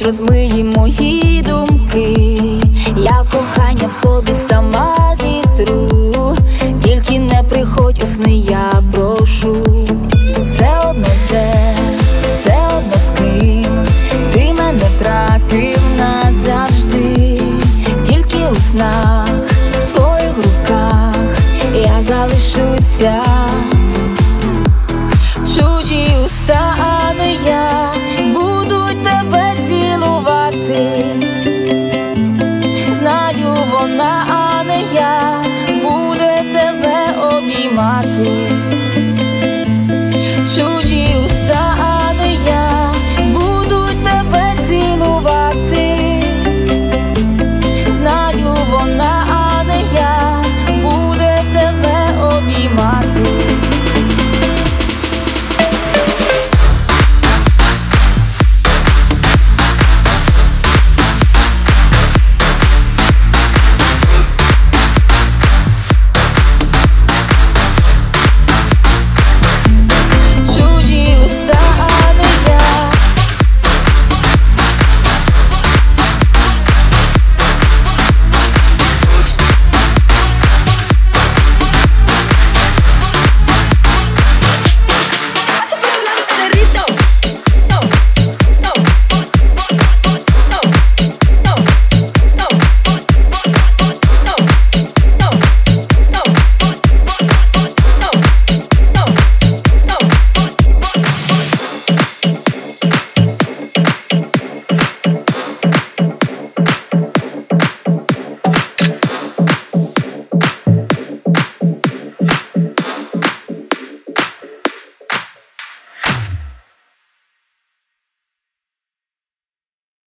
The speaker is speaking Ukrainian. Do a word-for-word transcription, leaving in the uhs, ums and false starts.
ніч розмиє мої думки. Я кохання в собі сама зітру, тільки не приходь у сни, я прошу. Все одно де, все одно з ким, ти мене втратив назавжди. Тільки у снах, в твоїх руках я залишуся. Чужі уста, а не я, будуть тебе цілувати. Знаю, вона, а не я, буде тебе обіймати. Чужі